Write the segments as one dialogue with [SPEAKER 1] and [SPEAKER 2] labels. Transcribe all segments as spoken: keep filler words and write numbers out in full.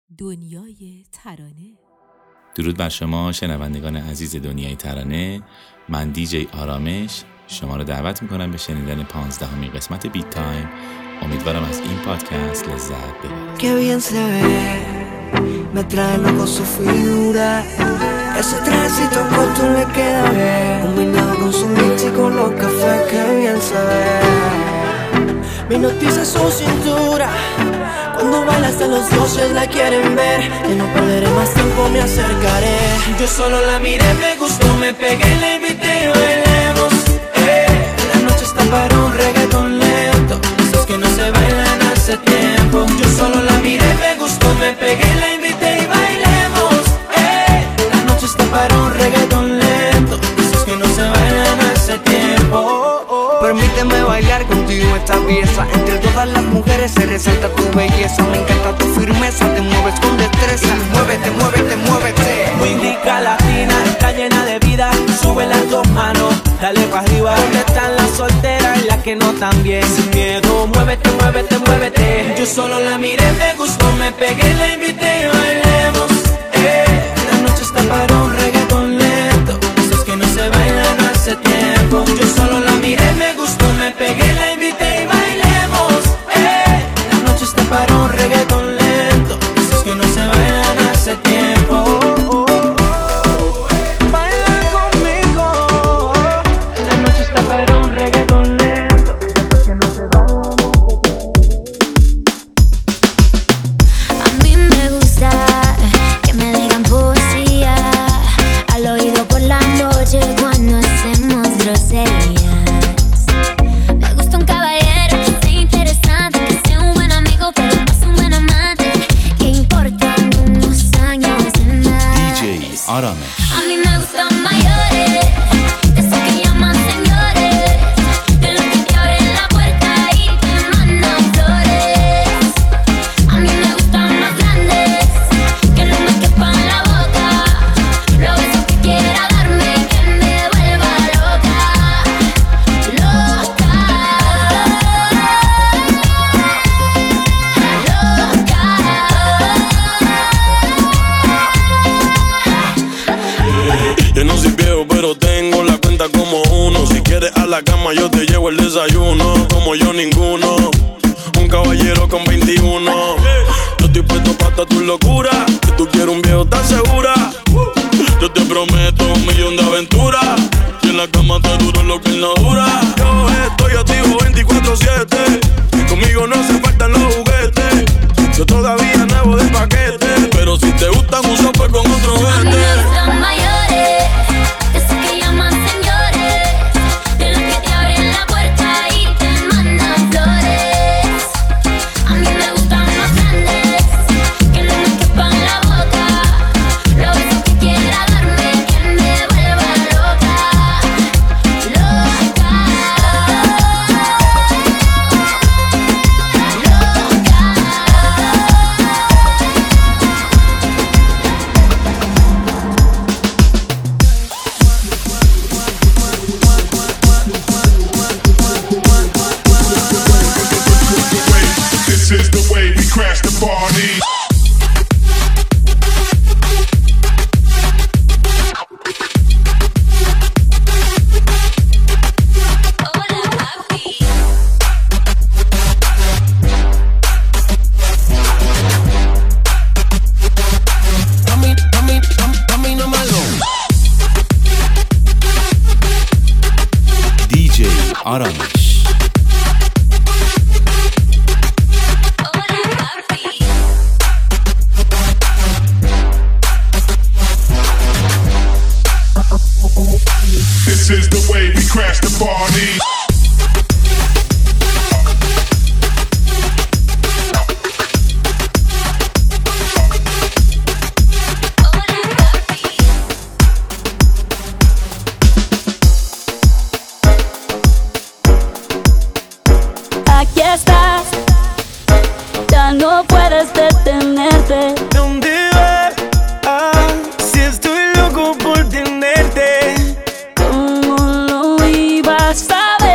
[SPEAKER 1] دنیای ترانه.
[SPEAKER 2] درود بر شما شنوندگان عزیز دنیای ترانه. من دیجی آرامش شما رو دعوت میکنم به شنیدن پانزدهمین قسمت بیت تایم. امیدوارم از این پادکست لذت ببرید.
[SPEAKER 3] Qué bien se ve, me trae loco su figura. Ese trajecito corto le queda bien, combinado con su mix y con los cafés. Qué bien se ve, me hipnotiza su cintura. Cuando baila hasta los dioses la quieren ver. Que no perderé más tiempo, me acercaré. Yo solo la miré, me gustó, me pegué, la invité y bailemos. Eh, la noche está para un reggaetón lento, esos que no se bailan hace tiempo. Yo solo la miré, me gustó, me pegué, la invité y bailemos. Eh, la noche está para un reggaetón lento, esos que no se bailan hace tiempo. Permíteme bailar contigo esta pieza. Entre todas las mujeres se resalta tu belleza. Me encanta tu firmeza, te mueves con destreza. Muévete, muévete, muévete. Muy rica latina, está llena de vida. Sube las dos manos, dale pa' arriba. ¿Dónde están las solteras y las que no también? Sin miedo, muévete, muévete, muévete. Yo solo la miré, me gustó, me pegué, la invité y bailemos. Eh, la noche está para un reggaetón lento, esos que no se bailan hace tiempo. Yo solo la miré, me gustó, me pegué, la invité y bailemos. Eh, la noche está para un reggaetón lento, esos que no se bailan hace tiempo. Baila conmigo. La noche está para un reggaetón lento, esos que no se bailan.
[SPEAKER 4] A mí me gusta que me digan poesía al oído por la noche cuando hacemos groserías. Me gusta un caballero que sea interesante, que sea un buen amigo pero no sea un buen amante. Que importan unos años de más.
[SPEAKER 2] دیجی آرامش.
[SPEAKER 4] A mí me gustan mayores, de esos que llaman señores, de los que te abren la puerta y te mandan flores. A mí me gustan más grandes, que no me quepan en la boca. Los besos que quiera darme, que me vuelva loca, loca,
[SPEAKER 5] Yo no soy viejo, pero tengo la cuenta como uno. Si quieres a la cama, yo te llevo el desayuno. Como yo, ninguno. Un caballero con veintiuno. Yo estoy puesto para tu locura. Que tú quieres un viejo, ¿estás segura? Yo te prometo un millón de aventuras. Y en la cama te duro lo que él no dura. Yo estoy activo veinticuatro siete. Conmigo no se faltan los juguetes. Yo todavía nuevo de paquete. Pero si te gustan un sope con otro
[SPEAKER 4] A mí
[SPEAKER 5] vete.
[SPEAKER 4] me gustan mayores, de esos que llaman señores, de los que te abren la puerta y te mandan flores. A mí me gustan más grandes, que no me quepan en la boca. Los besos que quiera darme, que me vuelva loca, loca,
[SPEAKER 6] This is the way we crash the party.
[SPEAKER 2] دیجی آرامش.
[SPEAKER 6] This is the way we crash the party.
[SPEAKER 7] Aquí estás, ya no puedes detenerte.
[SPEAKER 3] ¿Dónde vas? Ah, si estoy loco por tenerte.
[SPEAKER 7] ¿Cómo lo ibas a ver?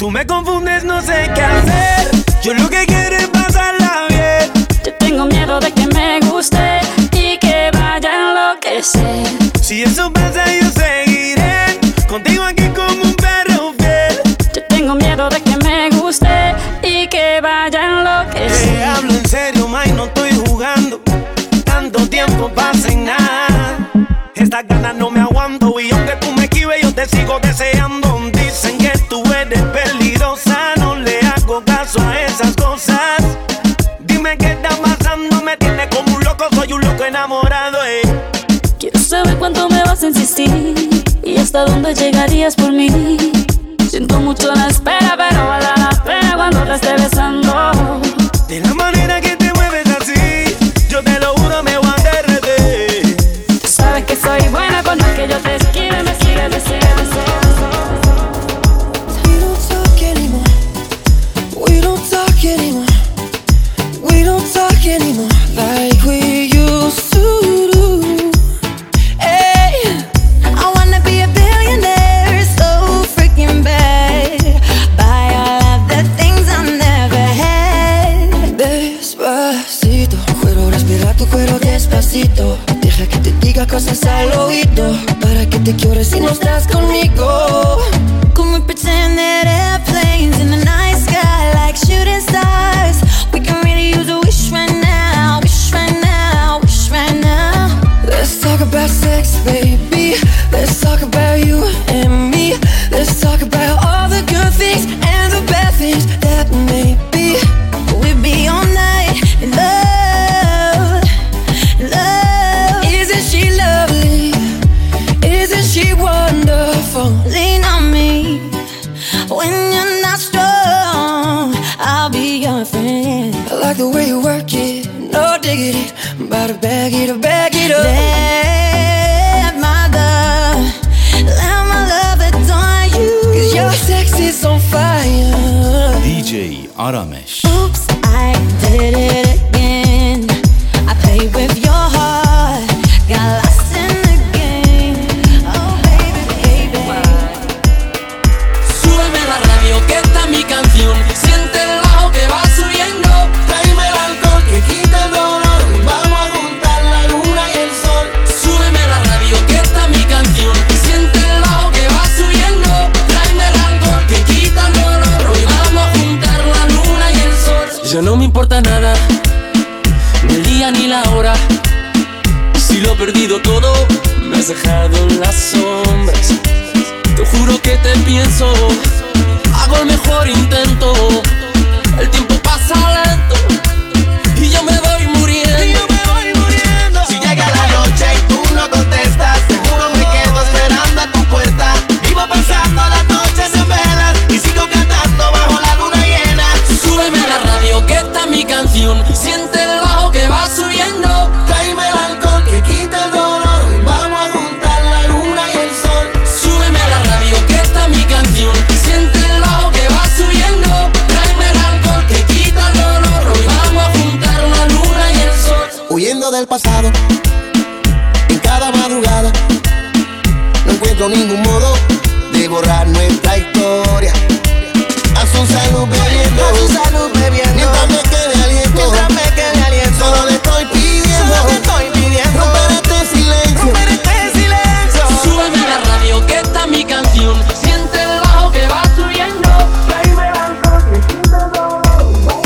[SPEAKER 3] Tú me confundes, no sé qué hacer. Yo lo que quiero es pasarla bien.
[SPEAKER 7] Yo tengo miedo de que me guste y que vaya a enloquecer.
[SPEAKER 3] Si eso pasa yo seguiré contigo aquí como un perro fiel.
[SPEAKER 7] Yo tengo miedo de que me guste y que vaya a enloquecer.
[SPEAKER 3] Te hablo en serio, ma, y no estoy jugando. Tanto tiempo pasa en nada. Estas ganas no me aguanto y aunque tú me esquives yo te sigo deseando. Dicen que tú eres peligrosa, no le hago caso a esas cosas. Dime qué está pasando, me tienes como un loco, soy un loco enamorado, eh.
[SPEAKER 7] Quiero saber cuánto me vas a insistir y hasta dónde llegarías por mí. Siento mucho la espera, pero vale la pena cuando te esté besando.
[SPEAKER 3] De la manera que te mueves así, yo te lo juro me voy a derretir.
[SPEAKER 7] Tú sabes que soy buena con lo que yo te esquive, me sigue, me sigue, me sigue.
[SPEAKER 8] We don't talk anymore. We don't talk anymore. We don't talk anymore like we used to do. Hey, I wanna be a billionaire, so freaking bad. Buy all of the things I never had. Despacito, quiero respirar tu cuero despacito. Deja que te diga cosas al oído, para que te quiores si no estás conmigo. Can we pretend that airplanes in the night sky like shooting stars? We can really use a wish right now, wish right now, wish right now. Let's talk about sex, baby. Let's talk about you and me. Let's talk about all the good things and the bad things that may be. We'll be all night in love, in love. Isn't she lovely? Isn't she wonderful? Lean on me when you're not strong. I'll be your friend. I like the way you work it, no diggity. I'm about to bag it up, bag it up. Let my love, let my love adorn you. Cause your sex is on fire.
[SPEAKER 2] دی جی آرامش.
[SPEAKER 8] Oops, I did it again. I played with your heart, got lost in the game. Oh baby, baby.
[SPEAKER 9] Súbeme la radio que está mi canción. Siente el bajo que va subiendo. Tráeme el alcohol que quita el dolor. Vamos a juntar la luna y el sol. Súbeme la radio que está mi canción. Siente el bajo que va subiendo. Tráeme el alcohol que quita el dolor. Hoy vamos a juntar la luna y el sol. Ya no me importa nada, ni el día ni la hora. Si lo he perdido todo, me has dejado en las sombras. Te juro que te pienso, hago el mejor intento. El tiempo pasa lento y yo me voy muriendo. Y yo me voy muriendo. Si llega la noche y tú no contestas, seguro me quedo esperando a tu puerta. Vivo pasando las noches en velas y sigo cantando bajo la luna llena. Súbeme la radio que está mi canción. Siente el bajo que va subiendo. Tráeme el alcohol que quita el dolor. Vamos a juntar la luna y el sol. Súbeme la radio que está mi canción. Siente el bajo que va subiendo. Tráeme el alcohol que quita el dolor. Hoy vamos a juntar la luna y el sol. Huyendo del pasado, en cada madrugada, no encuentro ningún modo de borrar nuestra historia. A su salud bebiendo, a su salud bebiendo. Mientras me quede aliento, mientras me quede aliento. Solo le estoy pidiendo, solo le estoy pidiendo. Romper este silencio, romper este silencio. Súbeme la radio que está mi canción. Siente el bajo que va subiendo. Tráeme el alcohol que quita el dolor.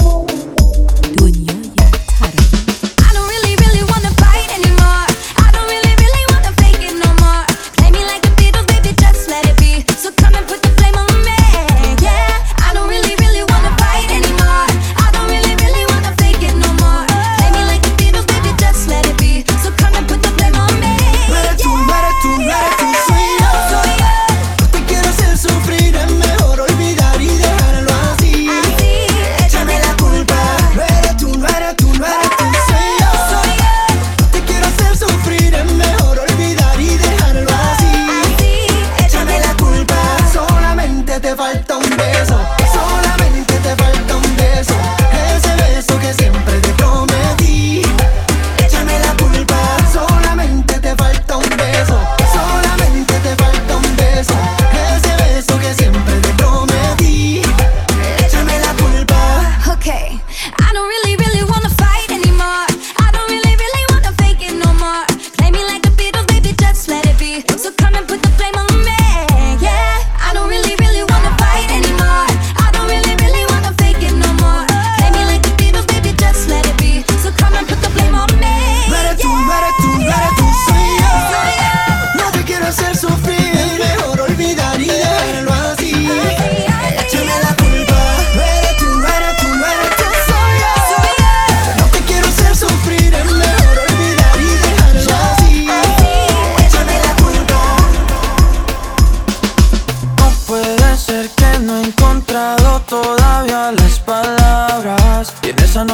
[SPEAKER 1] دنیای ترانه.
[SPEAKER 4] I don't really, really wanna fight anymore. I don't really, really wanna fake it no more. Play me like the Beatles, baby, just let it be. So come and put the flame on me, yeah. I don't really, really wanna fight anymore.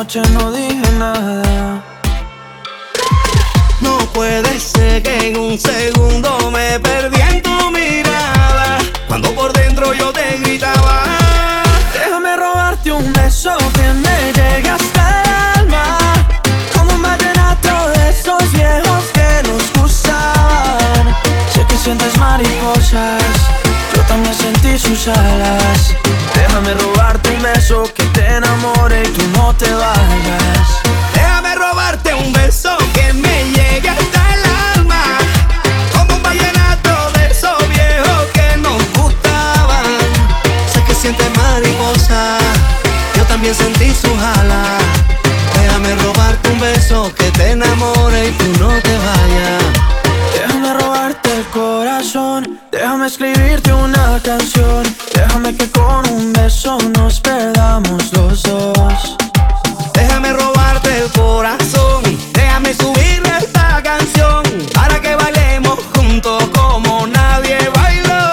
[SPEAKER 8] noche no dije nada.
[SPEAKER 3] No puede ser que en un segundo me perdí en tu mirada, cuando por dentro yo te gritaba.
[SPEAKER 8] Déjame robarte un beso que me llegue hasta el alma, como un vallenato de esos viejos que nos gustaban. Sé que sientes mariposas, yo también sentí sus alas. Déjame robarte un beso que te enamore y tú no te vayas.
[SPEAKER 3] Déjame robarte un beso que me llegue hasta el alma, como un vallenato de esos viejos que nos gustaban. Sé que sientes mariposa, yo también sentí sus alas. Déjame robarte un beso que te enamore y tú no te vayas.
[SPEAKER 8] Déjame robarte el corazón, déjame escribirte una canción. Déjame que con un beso nos perdamos los dos.
[SPEAKER 3] Déjame robarte el corazón, déjame subirle esta canción, para que bailemos juntos como nadie bailó.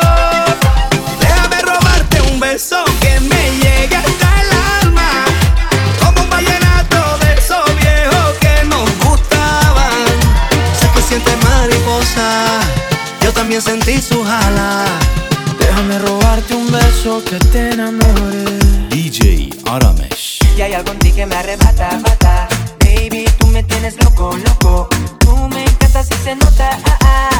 [SPEAKER 3] Déjame robarte un beso que me llegue hasta el alma, como un vallenato de esos viejos que nos gustaban. Sé que sientes mariposa, yo también sentí sus alas.
[SPEAKER 8] Déjame robarte un beso que te enamore.
[SPEAKER 2] دی جی آرامش.
[SPEAKER 10] Y hay algo en ti que me arrebata, bata. Baby, tú me tienes loco, loco. Tú me encantas y se nota, ah, ah.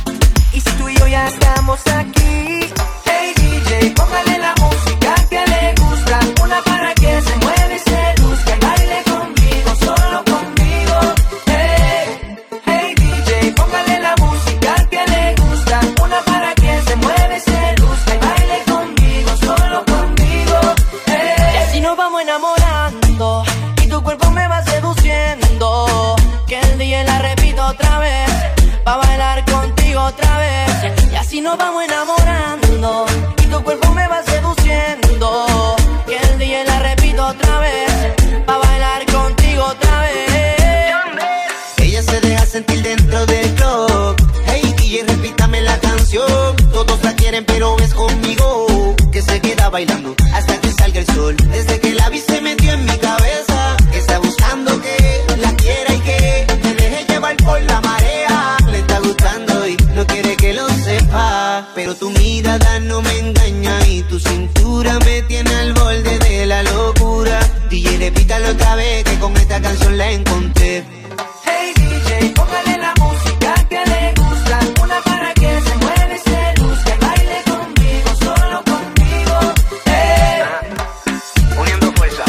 [SPEAKER 10] Y si tú y yo ya estamos aquí, hey D J, póngale la música que le gusta, una para que se mueve y se luzca y baile conmigo, solo conmigo. Hey, hey D J, póngale la música que le gusta, una para que se mueve y se luzca y baile conmigo, solo conmigo. Hey. Y así nos vamos enamorando y tu cuerpo me va seduciendo, que el día la repito otra vez, pa' bailar contigo otra vez. Y así nos vamos enamorando y tu cuerpo me va seduciendo, que el día la repito otra vez, pa' bailar contigo otra vez.
[SPEAKER 3] Ella se deja sentir dentro del club. Hey D J, repítame la canción. Todos la quieren pero es conmigo que se queda bailando hasta que salga el sol. Desde que la vi se metió en mi cabeza, está buscando que la quiera y que me deje llevar por la marea. Le está gustando y no quiere que lo sepa, pero tu mirada no me engaña y tu cintura me tiene al borde de la locura. D J, repítalo otra vez que con esta canción la encontré.
[SPEAKER 10] Hey D J, póngale la música que le gusta, una para que se mueve y se luzca y baile conmigo, solo conmigo. Hey.
[SPEAKER 3] Uniendo fuerza.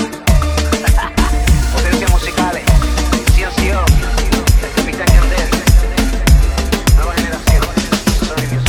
[SPEAKER 3] Potencias musicales. Sí o sí o. Capitán Yandel. Nueva generación. Soy Dios.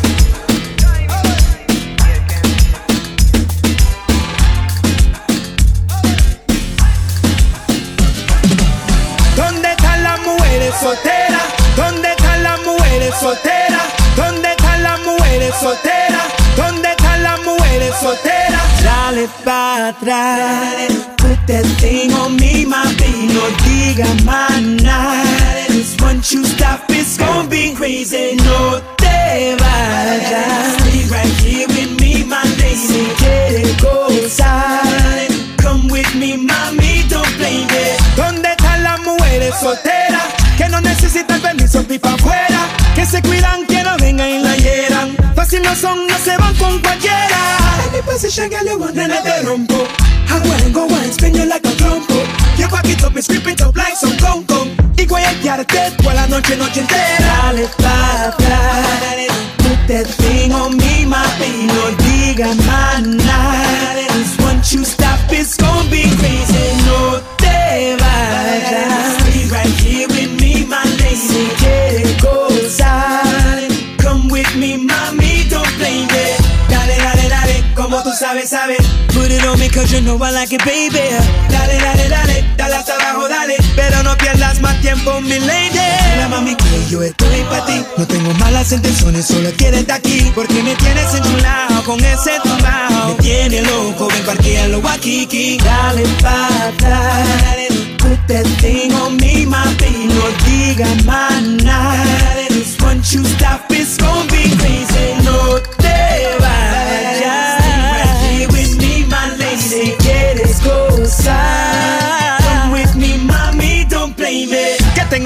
[SPEAKER 3] ¿Dónde están las mujeres solteras? ¿Dónde están las mujeres solteras? ¿Dónde están las mujeres solteras? ¿Dónde están las mujeres solteras?
[SPEAKER 8] Dale pa' atrás, put that thing on me, mami, no diga más nada. Cause once you stop, it's gonna be crazy, no te vayas. Stay right here with me, my lady, si quieres gozar, come with me, mami, don't blame it.
[SPEAKER 3] ¿Dónde están las mujeres solteras? Que no necesitan permiso ni pa' afuera, que se cuidan, que no vengan y la hieran. Fácil no son, no se van con cualquiera. Any position, girl, you want, nena te rompo. I wanna go and spin you like a trompo. You back it up, me script it up like some conco. Y guayarte por la noche, noche entera.
[SPEAKER 8] Dale pa' atrás, put that thing on me, mami, no diga más nada. Cause once you stop, it's gonna be crazy, no te vayas. Stay right here with me, my lady, si quieres gozar, come with me, mami, don't blame it. Dale, dale, dale, como tú sabes, sabes. Put it on me cause you know I like it, baby. Dale, dale, dale, dale hasta abajo, dale. Pero no pierdas más tiempo, mi lady. Mira, mami, que yo estoy pa' ti. No tengo malas intenciones, solo quieres estar aquí. Porque me tienes enchulado con ese tumbao. Me tiene loco, ven parquealo aquí, aquí. Dale pa' atrás, put that thing on me, mami, no diga más nada. Cause once you stop, it's gonna be crazy, no te vayas. Stay right here with me, my lady, si quieres gozar,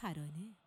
[SPEAKER 1] ترانه